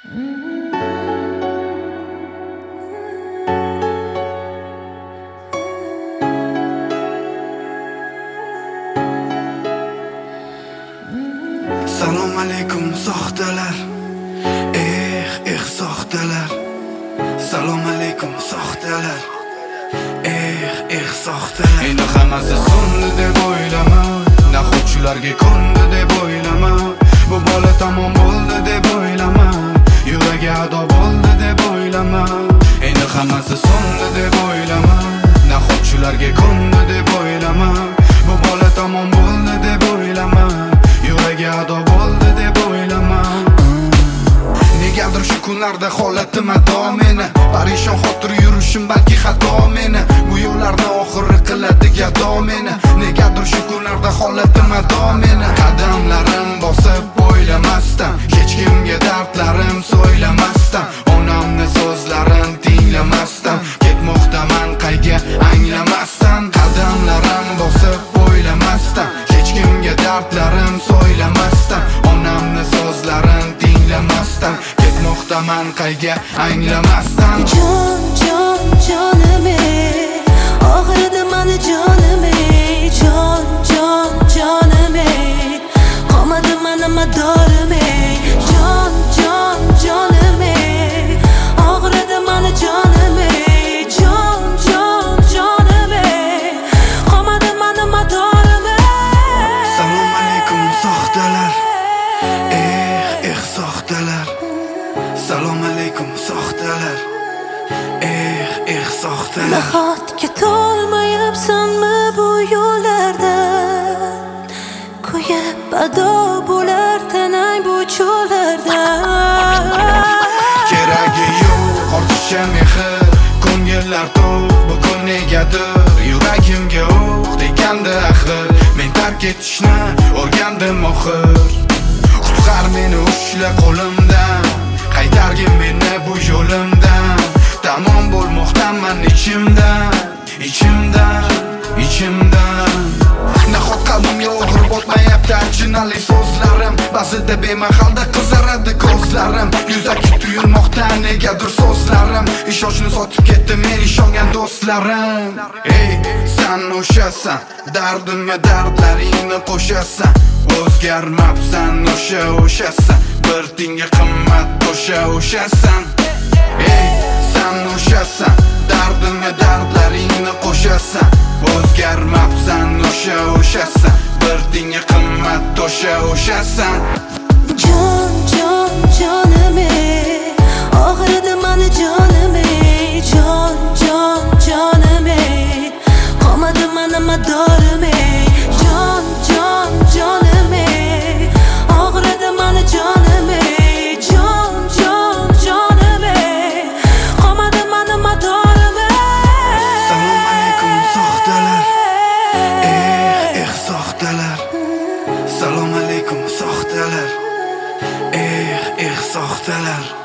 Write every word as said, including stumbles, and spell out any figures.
Salom alaykum soxtalar, eh eh soxtalar. Salom alaykum soxtalar, eh eh soxtalar. Endi hammasi so'ndi deb o'ylama, naxotchilarga ko'ndi deb o'ylama. Bu bola tamom bo'ldi deb o'ylama, yuragi ado bo'ldi deb o'ylama. Endi hammasi so'ndi deb o'ylama, naxotchilarga ko'ndi deb o'ylama. Bu bola tamom bo'ldi deb o'ylama, yuragi ado bo'ldi deb o'ylama. Negadir shu kunlarda holatim ado meni, parishon xotir yurishim balki xato meni. Bu yo'llarni oxiri qiladi gado meni. Negadir shu kunlarda holatim ado meni. Qadamlarim bosib o'ylamasdan, hech kimga dardlarim so'ylamasdan, onamni so'zlarini tinglamasdan, ketmoqdaman qayga anglamasdan. Qadamlarim bosib o'ylamasdan, hech kimga dardlarim so'ylamasdan, onamni so'zlarini tinglamasdan, ketmoqdaman qayga anglamasdan. Jon jon jonim ey, og'ridi mani jonim ey. Jon jon jonim ey, qolmadi mani madorim ey. Jon jon jonim ey, og'ridi mani jonim ey. Jon jon jonim ey, qolmadi mani madorim ey. Salom alaykum soxtalar, eh eh soxtalar. Salom alaykum soxtalar, eh eh soxtalar. Nahotki to'lmayapsanmi bu yo'llarda, kuyib ado bo'lar tanang bu cho'llarda. Keragi yo'q ortiqcha mehr, ko'ngillar to'q, bugun negadir yuragimga o'q tegandi axir. Men tark etishni o'rgandim oxir. Qutqar meni ushla qo'limdan, qaytargin meni bu yo'limdan. Tamom bo'lmoqdaman ichimdan, ichimdan, ichimdan. Nahot qalbimga og'ir botmayapti achinali so'zlarim, ba'zida bemahalda qizaradi ko'zlarim. Yuzaki tuyulmoqda negadir so'zlarim, ishonchni sotib ketdi men ishongan do'stlarim. Ey, sen o'shasan, dardimga dardlaringni qo'shasan. O'zgarmabsan, o'sha o'shasan, bir tinga qimmat o'sha o'shasan. Ey, sen o'shasan, dardimga dardlaringni qo'shasan. O'zgarmabsan, o'sha o'shasan, bir tinga qimmat o'sha o'shasan. Jon jon jonim ey, og'ridi mani jonim ey. Jon jon jonim ey, qolmadi mani madorim ey. Jon jon jonim ey, og'ridi mani jonim ey. Jon jon jonim ey, qolmadi mani madorim ey. Salom alaykum soxtalar, eh eh soxtalar. Salom alaykum soxtalar, eh eh soxtalar.